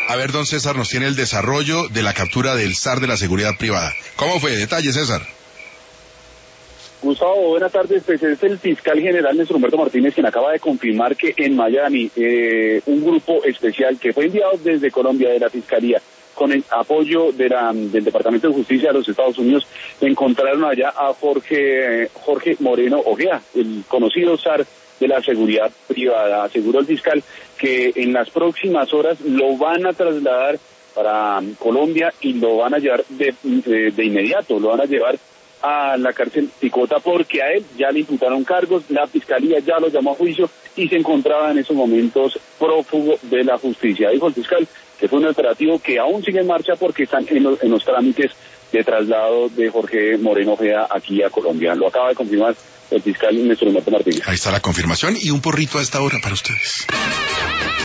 A ver, don César, nos tiene el desarrollo de la captura del zar de la seguridad privada. ¿Cómo fue? Detalle, César. Gustavo, buenas tardes. Pues es el fiscal general Néstor Humberto Martínez quien acaba de confirmar que en Miami un grupo especial que fue enviado desde Colombia de la Fiscalía con el apoyo del Departamento de Justicia de los Estados Unidos encontraron allá a Jorge Moreno Ojea, el conocido zar de la seguridad privada. Aseguró el fiscal que en las próximas horas lo van a trasladar para Colombia y lo van a llevar de inmediato, lo van a llevar a la cárcel Picota porque a él ya le imputaron cargos, la fiscalía ya lo llamó a juicio y se encontraba en esos momentos prófugo de la justicia. Dijo el fiscal que fue un operativo que aún sigue en marcha porque están en los trámites de traslado de Jorge Moreno Ojeda aquí a Colombia. Lo acaba de confirmar el fiscal Néstor Humberto Martínez. Ahí está la confirmación y un porrito a esta hora para ustedes.